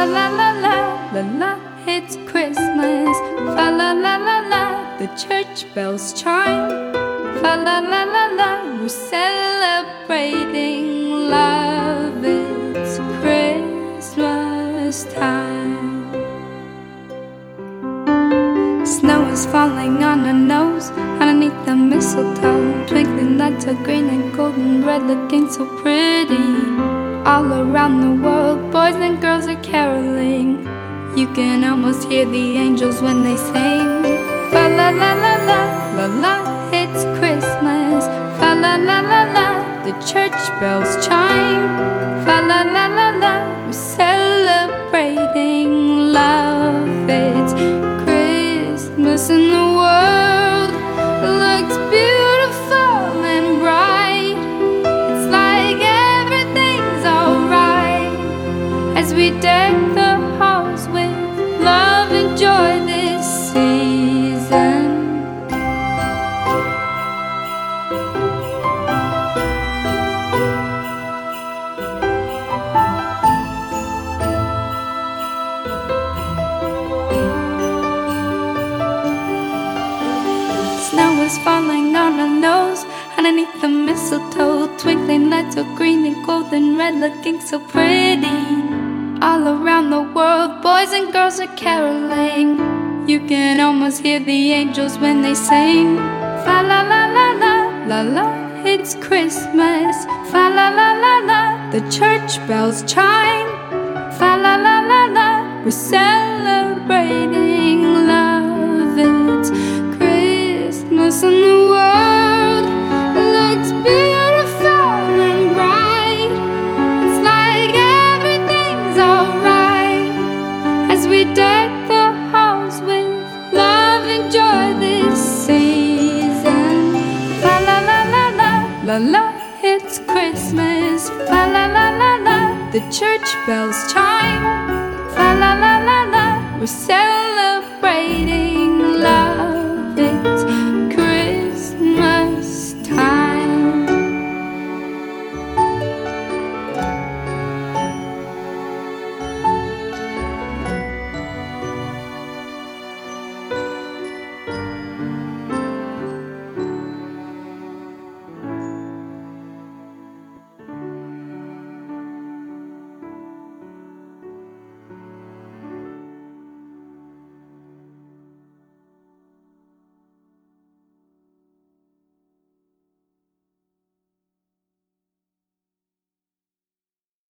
la la la la la la, it's Christmas. Fa la la la la, the church bells chime. Fa la la la la, we're celebrating love. It's Christmas time. Snow is falling on our nose, underneath the mistletoe. Twinkling lights are green and golden red, looking so pretty. All around the world, boys and girls are caroling. You can almost hear the angels when they sing. Fa la la la la la la, it's Christmas. Fa la la la la, the church bells chime. Fa la la la la, we're celebrating love. It's Christmas and the world looks beautiful and bright. It's like everything's alright as we deck the halls with love and joy this season. Snow is falling on our nose, underneath the mistletoe. Twinkling lights are green and golden red, looking so pretty. All around the world, boys and girls are caroling. You can almost hear the angels when they sing. Fa la la la la la la, it's Christmas. Fa la la la la, the church bells chime. Fa la la la la, we're celebrating love. It's Christmas and the world looks beautiful and bright. It's like everything's alright as we deck the halls with love and joy this season. Fa la la la la la la, it's Christmas. Fa la la la la, the church bells chime. Fa la la la la, we're celebrating